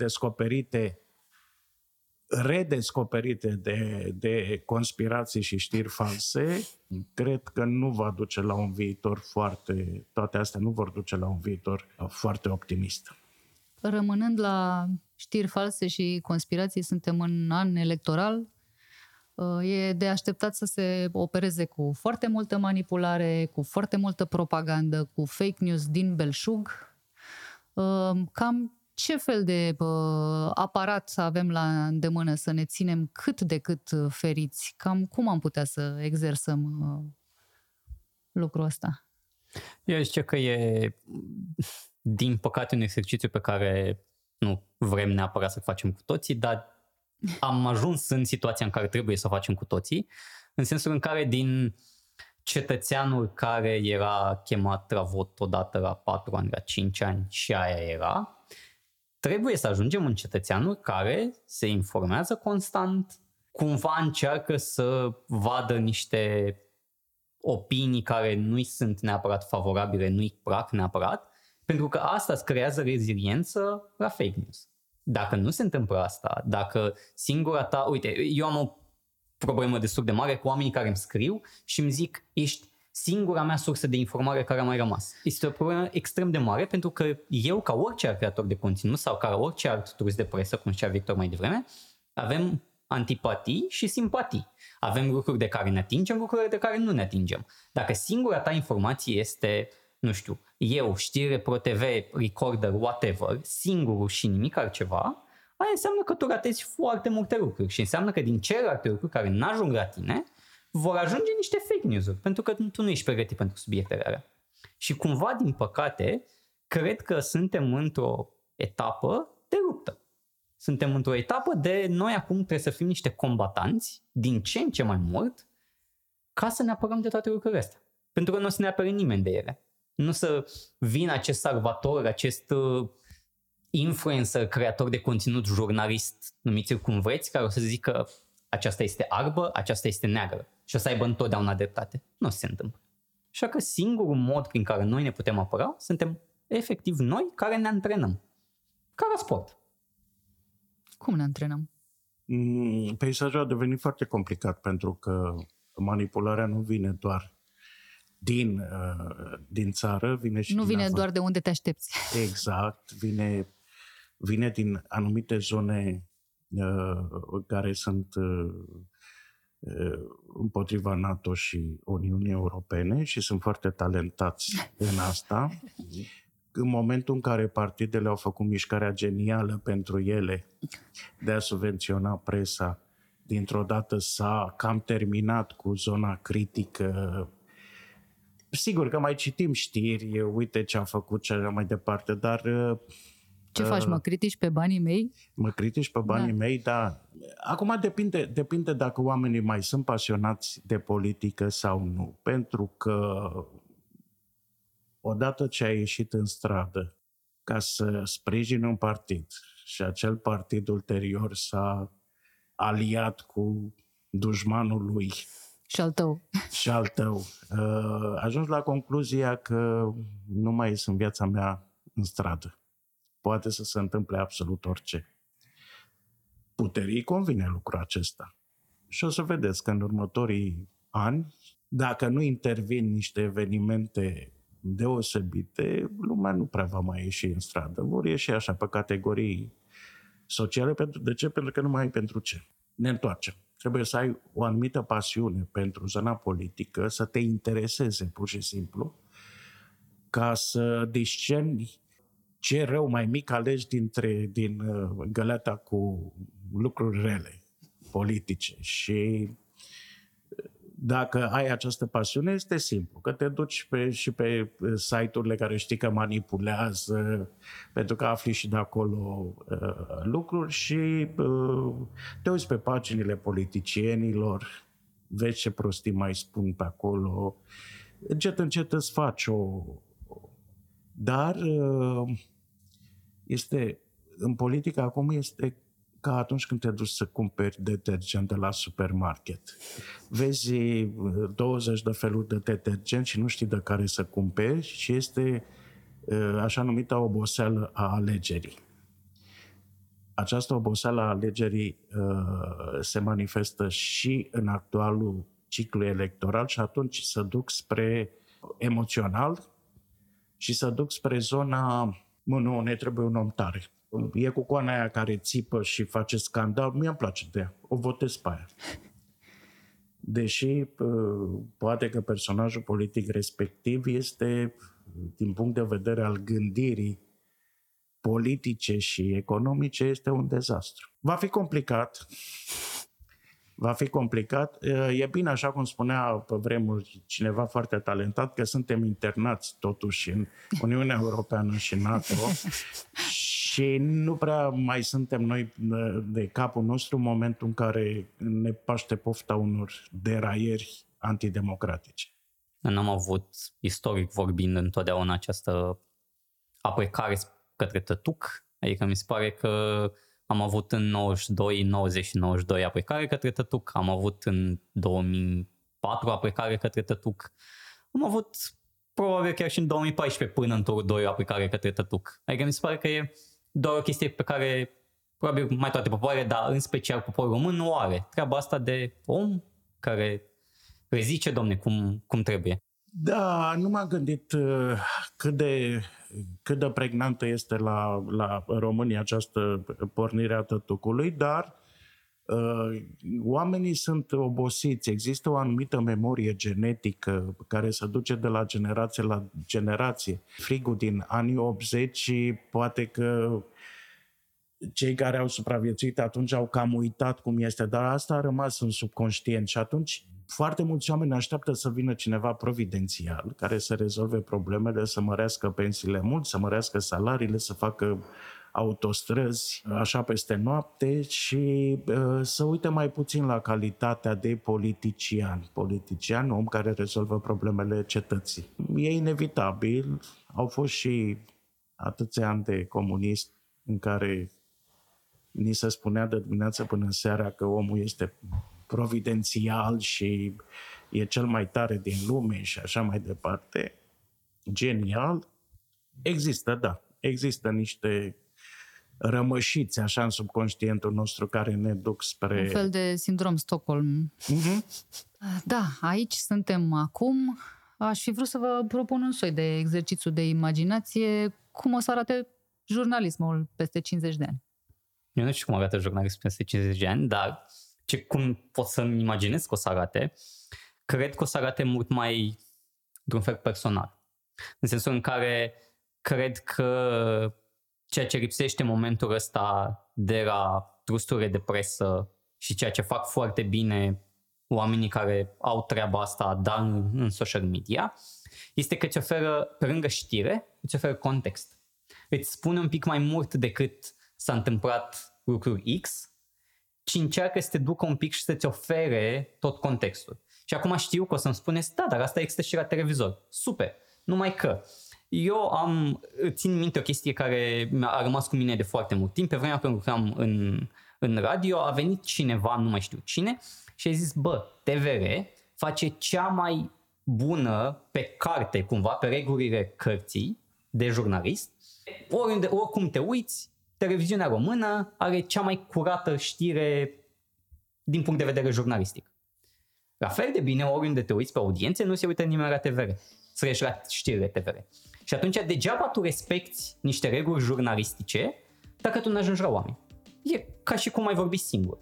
redescoperite de conspirații și știri false, cred că nu va duce la un viitor toate astea nu vor duce la un viitor foarte optimist. Rămânând la știri false și conspirații, suntem în an electoral. E de așteptat să se opereze cu foarte multă manipulare, cu foarte multă propagandă, cu fake news din belșug. Cam ce fel de aparat avem la îndemână să ne ținem cât de cât feriți? Cam cum am putea să exersăm lucrul ăsta? Eu zice că e, din păcate, un exercițiu pe care nu vrem neapărat să facem cu toții, dar am ajuns în situația în care trebuie să o facem cu toții, în sensul în care din cetățeanul care era chemat la vot odată la 4 ani, la 5 ani și aia era, trebuie să ajungem în cetățeanul care se informează constant, cumva încearcă să vadă niște opinii care nu-i sunt neapărat favorabile, nu-i plac neapărat, pentru că asta îți creează reziliență la fake news. Dacă nu se întâmplă asta, dacă singura ta... Uite, eu am o problemă destul de mare cu oamenii care îmi scriu și îmi zic, ești singura mea sursă de informare care a mai rămas. Este o problemă extrem de mare pentru că eu, ca orice alt creator de conținut sau ca orice alt turist de presă, cum zicea Victor mai devreme, avem antipatii și simpatii. Avem lucruri de care ne atingem, lucruri de care nu ne atingem. Dacă singura ta informație este, nu știu, eu, știre, ProTV, Recorder, whatever, singurul și nimic altceva, aia înseamnă că tu ratezi foarte multe lucruri și înseamnă că din celelalte lucruri care n-ajung la tine, vor ajunge niște fake news-uri, pentru că tu nu ești pregătit pentru subiectele alea. Și cumva, din păcate, cred că suntem într-o etapă de luptă. Suntem într-o etapă de noi acum trebuie să fim niște combatanți, din ce în ce mai mult, ca să ne apărăm de toate lucrurile astea. Pentru că nu o să ne apere nimeni de ele. Nu să vină acest salvator, acest influencer, creator de conținut, jurnalist, numiți-l cum vreți, care o să zică aceasta este albă, aceasta este neagră și o să aibă întotdeauna dreptate. Nu se întâmplă. Așa că singurul mod prin care noi ne putem apăra suntem efectiv noi care ne antrenăm. Ca la sport. Cum ne antrenăm? Peisajul a devenit foarte complicat pentru că manipularea nu vine doar din țară, vine și nu vine doar de unde te aștepți. Exact, vine din anumite zone care sunt împotriva NATO și Uniunii Europene și sunt foarte talentați în asta. În momentul în care partidele au făcut mișcarea genială pentru ele de a subvenționa presa, dintr-o dată s-a cam terminat cu zona critică. Sigur că mai citim știri, uite ce am făcut și așa mai departe, dar... Ce faci, mă critici pe banii mei? Mă critici pe banii mei, da. Acum depinde dacă oamenii mai sunt pasionați de politică sau nu. Pentru că odată ce ai ieșit în stradă ca să sprijini un partid și acel partid ulterior s-a aliat cu dușmanul lui și al tău, ajungi la concluzia că nu mai ies în viața mea în stradă. Poate să se întâmple absolut orice. Puterii convine lucrul acesta. Și o să vedeți că în următorii ani, dacă nu intervin niște evenimente deosebite, lumea nu prea va mai ieși în stradă. Vor ieși așa pe categorii sociale. De ce? Pentru că nu mai ai pentru ce. Ne întoarcem. trebuie să ai o anumită pasiune pentru zona politică, să te intereseze pur și simplu, ca să discerni ce rău mai mic alegi din găleata cu lucruri rele politice. Și dacă ai această pasiune, este simplu, că te duci și pe site-urile care știi că manipulează, pentru că afli și de acolo lucruri și te uiți pe paginile politicienilor, vezi ce prostii mai spun pe acolo, încet îți faci Dar în politică acum este ca atunci când te duci să cumperi detergent de la supermarket. Vezi 20 de feluri de detergent și nu știi de care să cumperi și este așa numită oboseală a alegerii. Această oboseală a alegerii se manifestă și în actualul ciclu electoral și atunci se duc spre emoțional și se duc spre zona nu, ne trebuie un om tare. E cu coana aia care țipă și face scandal, mie îmi place de ea, o votez pe aia. Deși poate că personajul politic respectiv este, din punct de vedere al gândirii politice și economice, este un dezastru. Va fi complicat. E bine, așa cum spunea pe vremuri cineva foarte talentat, că suntem internați totuși în Uniunea Europeană și NATO și nu prea mai suntem noi de capul nostru în momentul în care ne paște pofta unor deraieri antidemocratice. N-am avut, istoric vorbind, întotdeauna această aplecare către tătuc, adică mi se pare că am avut în 92, 90 și 92 aplecare către tătuc, am avut în 2004 aplecare către tătuc, am avut probabil chiar și în 2014 până în turul 2 aplecare către tătuc. Adică mi se pare că e doar o chestie pe care probabil mai toate popoarele, dar în special poporul român nu are. Treaba asta de om care rezice, domne, cum trebuie. Da, nu m-am gândit cât de pregnantă este la România această pornire a tătucului, dar oamenii sunt obosiți. Există o anumită memorie genetică care se duce de la generație la generație. Frigul din anii 80, poate că cei care au supraviețuit atunci au cam uitat cum este, dar asta a rămas în subconștient și atunci foarte mulți oameni așteaptă să vină cineva providențial care să rezolve problemele, să mărească pensiile mult, să mărească salariile, să facă autostrăzi așa peste noapte și să uite mai puțin la calitatea de politician, om care rezolvă problemele cetății. E inevitabil, au fost și atâția ani de comunism în care ni se spunea de dimineață până în seara că omul este providențial și e cel mai tare din lume și așa mai departe. Genial. Există niște rămășiți așa în subconștientul nostru care ne duc spre... Un fel de sindrom Stockholm. Da, aici suntem acum. Aș fi vrut să vă propun un soi de exercițiu de imaginație. Cum o să arate jurnalismul peste 50 de ani? Eu nu știu cum arată jurnalismul peste 50 de ani, dar cum pot să-mi imaginez că o să arate, cred că o să arate mult mai, într-un fel, personal. În sensul în care cred că ceea ce lipsește în momentul ăsta de la trusturile de presă și ceea ce fac foarte bine oamenii care au treaba asta, dar în social media, este că îți oferă, pe lângă știre, îți oferă context. Îți spune un pic mai mult decât s-a întâmplat lucruri X, ci încearcă să te ducă un pic și să-ți ofere tot contextul. Și acum știu că o să-mi spuneți, da, dar asta există și la televizor. Super! Numai că eu țin minte o chestie care a rămas cu mine de foarte mult timp. Pe vremea când lucram în radio, a venit cineva, nu mai știu cine, și a zis, TVR face cea mai bună pe carte, cumva, pe regulile cărții de jurnalist. Oricum te uiți, televiziunea română are cea mai curată știre din punct de vedere jurnalistic. La fel de bine, oriunde te uiți pe audiențe, nu se uită nimeni la TVR. Să ieși la știrile TVR. Și atunci degeaba tu respecti niște reguli jurnalistice dacă tu nu ajungi la oameni. E ca și cum ai vorbi singur.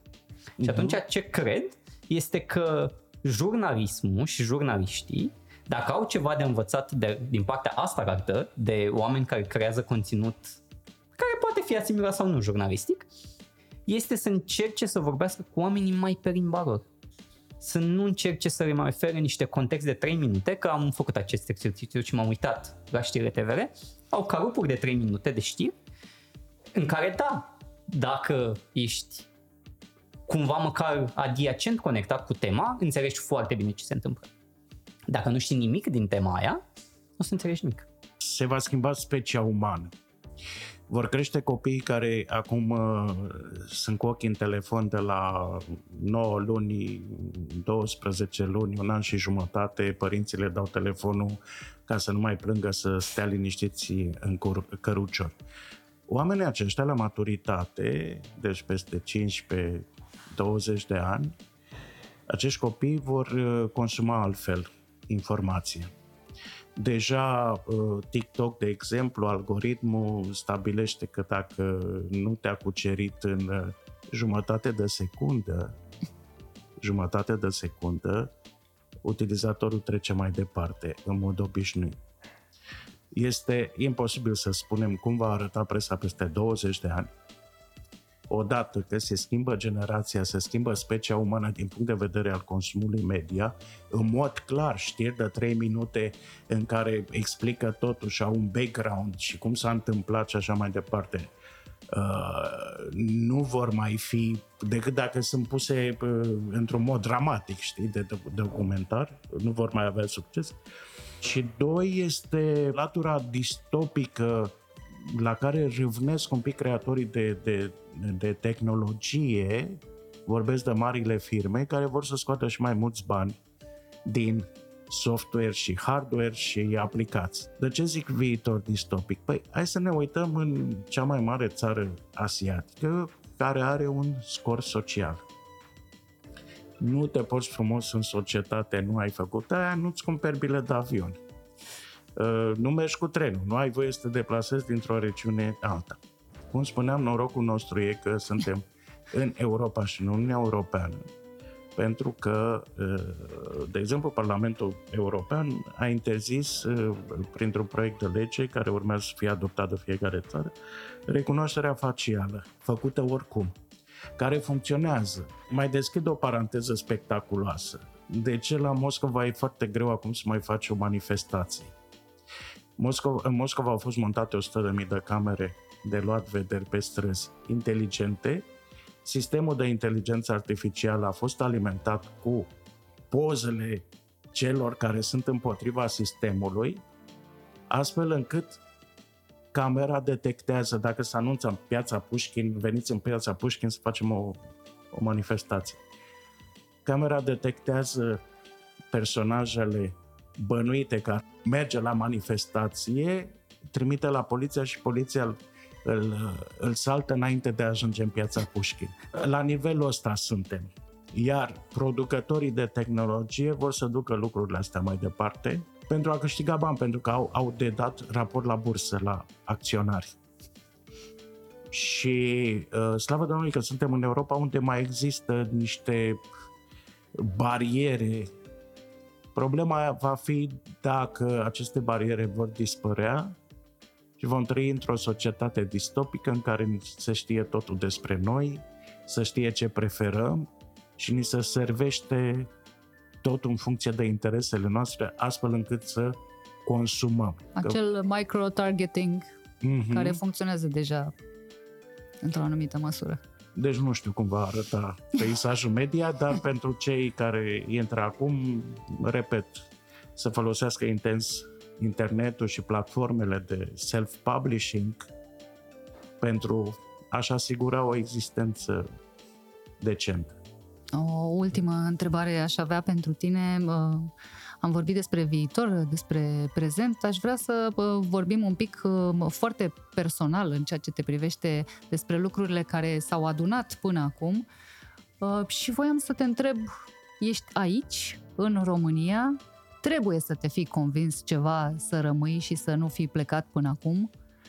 Și atunci ce cred este că jurnalismul și jurnaliștii, dacă au ceva de învățat din partea asta rară, de oameni care creează conținut care poate fi asimilat sau nu jurnalistic, este să încerce să vorbească cu oamenii mai pe limba lor. Să nu încerce să le mai ofere niște context de 3 minute, că am făcut acest exercițiu și m-am uitat la știrile TVR, au carupuri de 3 minute de știri, în care da, dacă ești cumva măcar adiacent conectat cu tema, înțelegi foarte bine ce se întâmplă. Dacă nu știi nimic din tema aia, nu o să înțelegi nimic. Se va schimba specia umană. Vor crește copiii care acum sunt cu ochii în telefon de la 9 luni, 12 luni, 1 an și jumătate, părinții le dau telefonul ca să nu mai plângă, să stea liniștiți în cărucior. Oamenii aceștia la maturitate, deci peste 15-20 de ani, acești copii vor consuma altfel informație. Deja TikTok, de exemplu, algoritmul stabilește că dacă nu te-a cucerit în jumătate de secundă, utilizatorul trece mai departe, în mod obișnuit. Este imposibil să spunem cum va arăta presa peste 20 de ani. Odată că se schimbă generația, se schimbă specia umană din punct de vedere al consumului media, în mod clar știri de 3 minute în care explică totul și au un background și cum s-a întâmplat și așa mai departe, nu vor mai fi decât dacă sunt puse într-un mod dramatic, știi, de documentar, nu vor mai avea succes. Și 2 este latura distopică la care râvnesc un pic creatorii de tehnologie, vorbesc de marile firme care vor să scoată și mai mulți bani din software și hardware și aplicații. De ce zic viitor distopic? Păi hai să ne uităm în cea mai mare țară asiatică care are un scor social. Nu te porți frumos în societate, nu ai făcut aia, nu-ți cumperi bilet de avion. Nu mergi cu trenul, nu ai voie să te deplasezi dintr-o regiune alta. Cum spuneam, norocul nostru e că suntem în Europa și în Uniunea Europeană, pentru că, de exemplu, Parlamentul European a interzis, printr-un proiect de lege care urmează să fie adoptat de fiecare țară, recunoașterea facială, făcută oricum, care funcționează. Mai deschid o paranteză spectaculoasă. De ce la Moscova e foarte greu acum să mai faci o manifestație? În Moscova au fost montate 100.000 de camere de luat vederi pe străzi inteligente. Sistemul de inteligență artificială a fost alimentat cu pozele celor care sunt împotriva sistemului, astfel încât camera detectează dacă se anunță în piața Pușkin, veniți în piața Pușkin să facem o manifestație. Camera detectează personajele bănuite că merge la manifestație, trimite la poliția și poliția îl saltă înainte de a ajunge în piața Pușkin. La nivelul ăsta suntem. Iar producătorii de tehnologie vor să ducă lucrurile astea mai departe pentru a câștiga bani, pentru că au de dat raport la bursă, la acționari. Și slavă Domnului că suntem în Europa unde mai există niște bariere. Problema va fi dacă aceste bariere vor dispărea și vom trăi într-o societate distopică în care se știe totul despre noi, se știe ce preferăm și ni se servește totul în funcție de interesele noastre, astfel încât să consumăm. Acel micro-targeting care funcționează deja într-o anumită măsură. Deci nu știu cum va arăta peisajul media, dar pentru cei care intră acum, repet, să folosească intens internetul și platformele de self-publishing pentru a-și asigura o existență decentă. O ultimă întrebare aș avea pentru tine. Am vorbit despre viitor, despre prezent. Aș vrea să vorbim un pic foarte personal în ceea ce te privește despre lucrurile care s-au adunat până acum. Și voiam să te întreb, ești aici, în România, trebuie să te fii convins ceva să rămâi și să nu fii plecat până acum?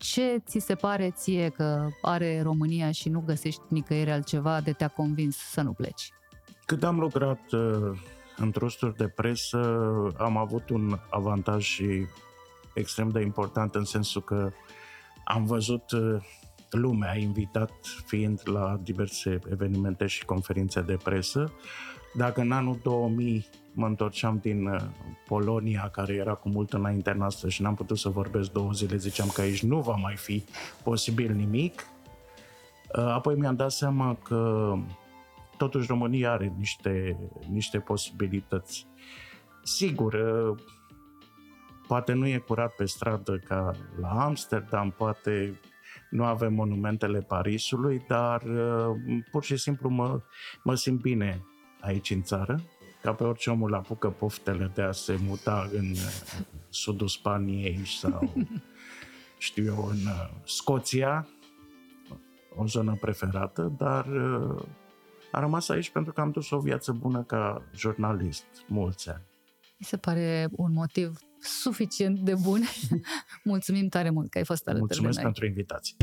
Ce ți se pare ție că are România și nu găsești nicăieri altceva de te-a convins să nu pleci? Cât am lucrat în trusturi de presă, am avut un avantaj și extrem de important în sensul că am văzut lumea, invitat fiind la diverse evenimente și conferințe de presă. Dacă în anul 2000 mă întorceam din Polonia, care era cu mult înaintea noastră și n-am putut să vorbesc 2 zile, ziceam că aici nu va mai fi posibil nimic. Apoi mi-am dat seama că totuși România are niște posibilități. Sigur, poate nu e curat pe stradă ca la Amsterdam, poate nu avem monumentele Parisului, dar pur și simplu mă simt bine aici în țară. Ca pe orice omul apucă poftele de a se muta în sudul Spaniei sau, știu eu, în Scoția, o zonă preferată, dar am rămas aici pentru că am dus o viață bună ca jurnalist, mulți ani. Mi se pare un motiv suficient de bun. Mulțumim tare mult că ai fost alături de noi. Mulțumesc pentru invitație.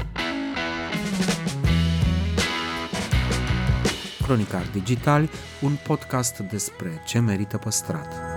Cronicari Digitali, un podcast despre ce merită păstrat.